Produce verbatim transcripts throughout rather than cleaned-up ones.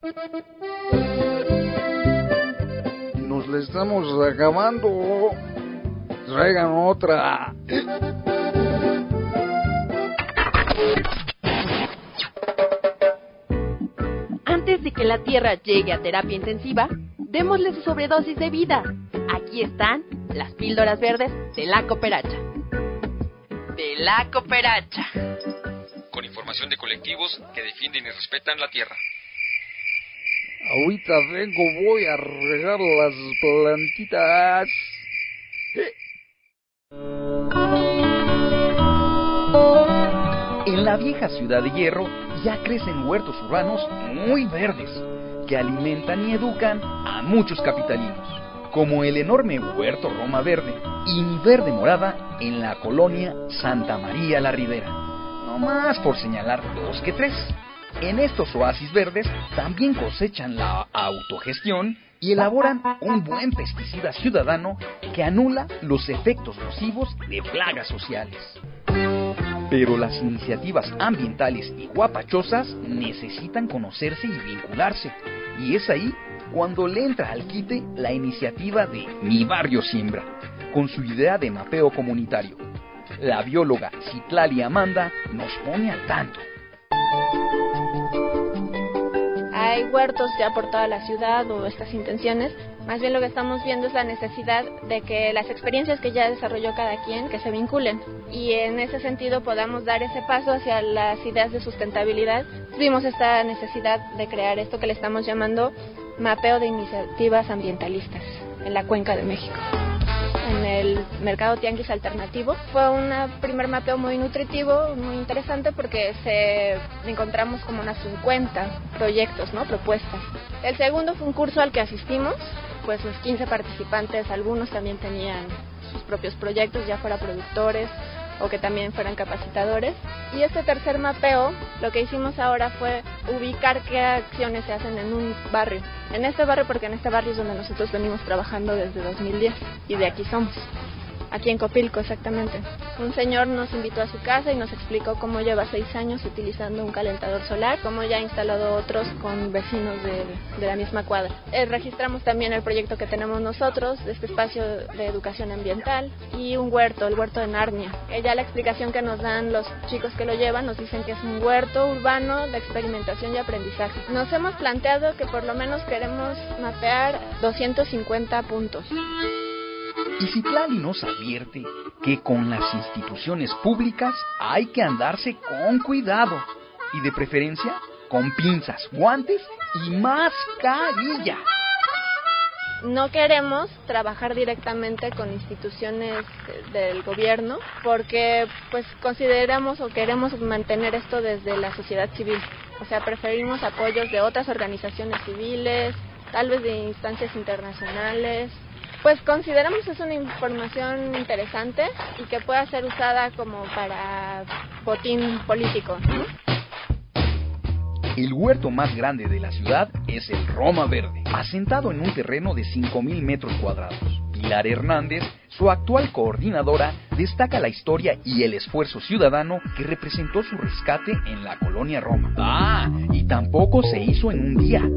Nos la estamos acabando. Traigan otra. Antes de que la Tierra llegue a terapia intensiva, démosle su sobredosis de vida. Aquí están las píldoras verdes de la cooperacha. De la cooperacha. Con información de colectivos que defienden y respetan la tierra. Ahorita vengo, voy a regar las plantitas. En la vieja ciudad de Hierro ya crecen huertos urbanos muy verdes que alimentan y educan a muchos capitalinos, como el enorme huerto Roma Verde y Mi Verde Morada en la colonia Santa María la Ribera, no más por señalar dos que tres. En estos oasis verdes también cosechan la autogestión y elaboran un buen pesticida ciudadano que anula los efectos nocivos de plagas sociales. Pero las iniciativas ambientales y guapachosas necesitan conocerse y vincularse, y es ahí cuando le entra al quite la iniciativa de Mi Barrio Siembra, con su idea de mapeo comunitario. La bióloga Citlali Amanda nos pone al tanto. Hay huertos ya por toda la ciudad o estas intenciones. Más bien lo que estamos viendo es la necesidad de que las experiencias que ya desarrolló cada quien, que se vinculen. Y en ese sentido podamos dar ese paso hacia las ideas de sustentabilidad. Vimos esta necesidad de crear esto que le estamos llamando mapeo de iniciativas ambientalistas en la Cuenca de México. En el mercado tianguis alternativo. Fue un primer mapeo muy nutritivo, muy interesante porque se encontramos como unas cincuenta proyectos, ¿no? Propuestas. El segundo fue un curso al que asistimos, pues los quince participantes, algunos también tenían sus propios proyectos, ya fuera productores o que también fueran capacitadores. Y este tercer mapeo, lo que hicimos ahora fue ubicar qué acciones se hacen en un barrio. En este barrio, porque en este barrio es donde nosotros venimos trabajando desde dos mil diez y de aquí somos. Aquí en Copilco, exactamente. Un señor nos invitó a su casa y nos explicó cómo lleva seis años utilizando un calentador solar, cómo ya ha instalado otros con vecinos de, de la misma cuadra. Eh, registramos también el proyecto que tenemos nosotros, de este espacio de educación ambiental, y un huerto, el huerto de Narnia. Eh, ya la explicación que nos dan los chicos que lo llevan, nos dicen que es un huerto urbano de experimentación y aprendizaje. Nos hemos planteado que por lo menos queremos mapear doscientos cincuenta puntos. Y Citlali nos advierte que con las instituciones públicas hay que andarse con cuidado y de preferencia con pinzas, guantes y mascarilla. No queremos trabajar directamente con instituciones del gobierno porque pues consideramos o queremos mantener esto desde la sociedad civil. O sea, preferimos apoyos de otras organizaciones civiles, tal vez de instancias internacionales. Pues consideramos que es una información interesante y que pueda ser usada como para botín político, ¿no? El huerto más grande de la ciudad es el Roma Verde, asentado en un terreno de cinco mil metros cuadrados. Pilar Hernández, su actual coordinadora, destaca la historia y el esfuerzo ciudadano que representó su rescate en la colonia Roma. Ah, y tampoco se hizo en un día.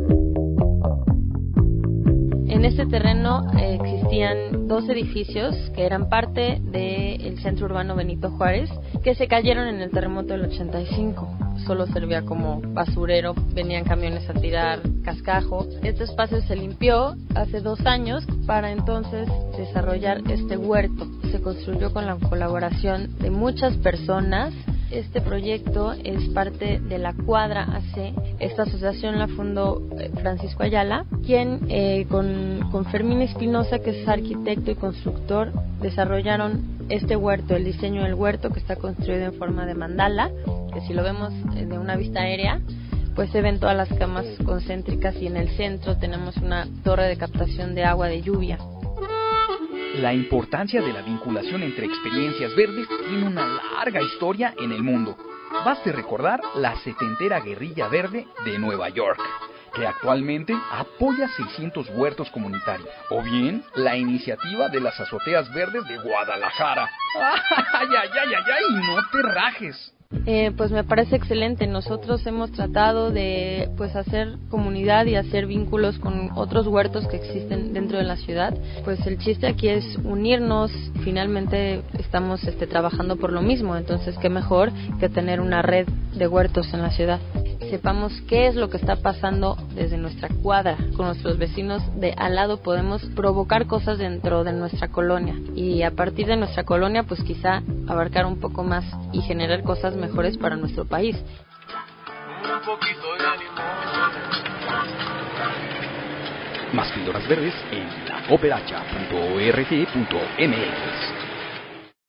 En este terreno eh, existían dos edificios que eran parte del centro urbano Benito Juárez, que se cayeron en el terremoto del ochenta y cinco. Solo servía como basurero, venían camiones a tirar cascajo. Este espacio se limpió hace dos años para entonces desarrollar este huerto. Se construyó con la colaboración de muchas personas. Este proyecto es parte de la Cuadra A C. Esta asociación la fundó Francisco Ayala, quien eh, con, con Fermín Espinosa, que es arquitecto y constructor, desarrollaron este huerto, el diseño del huerto, que está construido en forma de mandala, que si lo vemos de una vista aérea, pues se ven todas las camas concéntricas y en el centro tenemos una torre de captación de agua de lluvia. La importancia de la vinculación entre experiencias verdes tiene una larga historia en el mundo. Baste recordar la setentera guerrilla verde de Nueva York, que actualmente apoya seiscientos huertos comunitarios, o bien la iniciativa de las azoteas verdes de Guadalajara. ¡Ay, ay, ay, ay, ay! ¡No te rajes! Eh, pues me parece excelente. Nosotros hemos tratado de pues hacer comunidad y hacer vínculos con otros huertos que existen dentro de la ciudad. Pues el chiste aquí es unirnos. Finalmente estamos este, trabajando por lo mismo, entonces qué mejor que tener una red de huertos en la ciudad. Sepamos qué es lo que está pasando desde nuestra cuadra, con nuestros vecinos de al lado. Podemos provocar cosas dentro de nuestra colonia y a partir de nuestra colonia pues quizá abarcar un poco más y generar cosas mejores para nuestro país. Un poquito de ánimo. Más píldoras verdes en la cooperacha punto org punto m x.